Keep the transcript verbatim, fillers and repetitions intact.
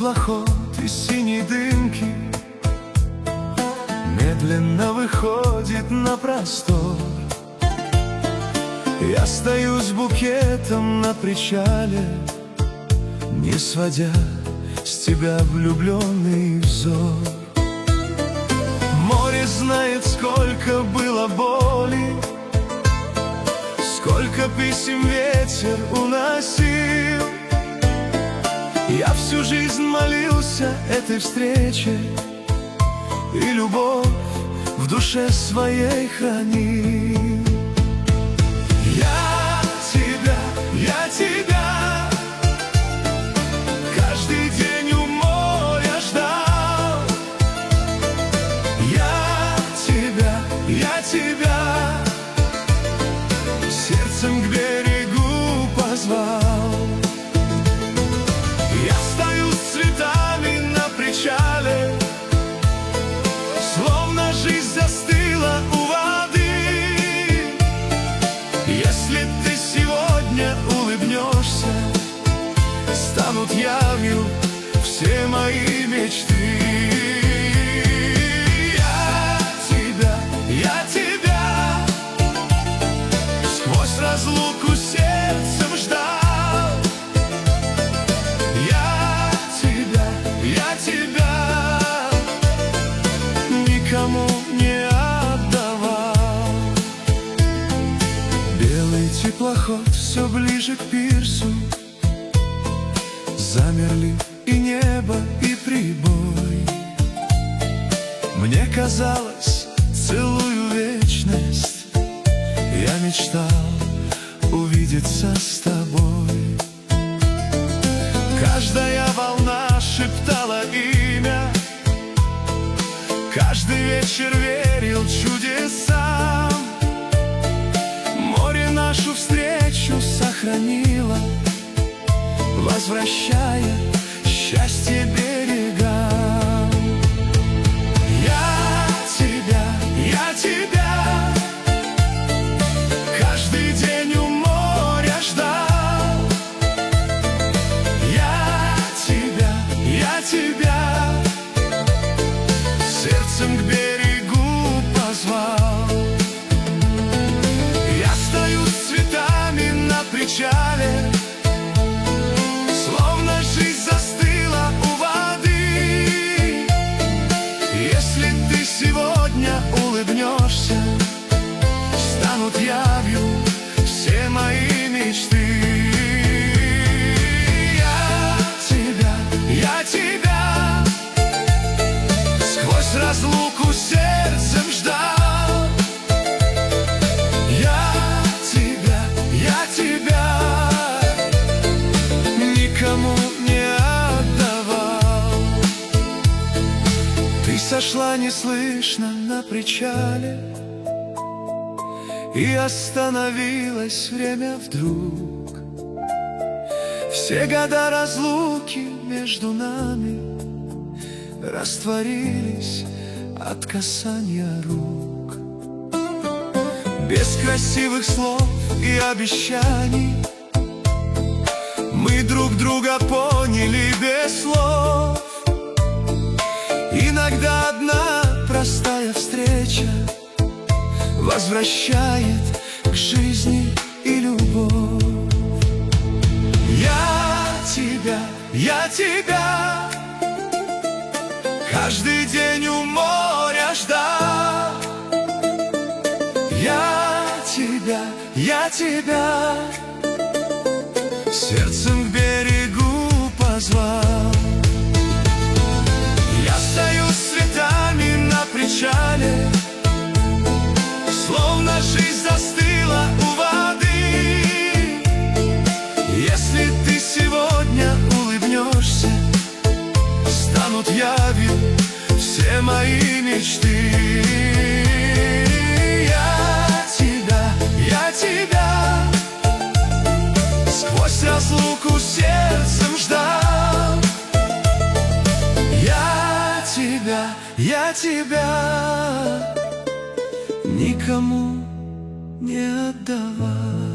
теплоход из синей дымки медленно выходит на простор. Я стою с букетом на причале, не сводя с тебя влюбленный взор. Море знает, сколько было боли, сколько писем ветер уносил. Я всю жизнь молился этой встрече и любовь в душе своей хранил. Я тебя, я тебя каждый день у моря ждал. Я тебя, я тебя сердцем к берегу позвал. Я стою с цветами на причале, словно жизнь застыла у воды. Если ты сегодня улыбнешься, станут явью все мои мечты. Я тебя, я тебя сквозь разлуку сердцем ждал. Я тебя, я тебя никому не отдавал. Белый теплоход все ближе к пирсу. Замерли и небо, и прибой. Мне казалось, целую вечность я мечтал увидеться с тобой. Каждая волна шептала имя, каждый вечер верил чудесам. Море нашу встречу сохранило, возвращая счастье берегам. Я тебя, я тебя каждый день у моря ждал. Я тебя, я тебя сердцем к берегу позвал. Я стою с цветами на причале, словно жизнь застыла у воды. Если ты сегодня улыбнешься, станут явью все мои мечты. Я тебя, я тебя сквозь разлуку сердцем ждал. Я тебя, я тебя никому не отдавал. Ты сошла неслышно на причале, и остановилось время вдруг. Все года разлуки между нами растворились от касания рук. Без красивых слов и обещаний мы друг друга поняли без слов. Иногда одна простая встреча возвращает к жизни и любовь. Я тебя, я тебя каждый день у моря ждал. Я тебя, я тебя сердцем к берегу позвал. Я стою с цветами на причале, словно жизнь застыла у воды. Если ты сегодня улыбнешься, станут явью все мои мечты. Я тебя, я тебя сквозь разлуку сердцем ждал. Я тебя, я тебя никому не отдавал.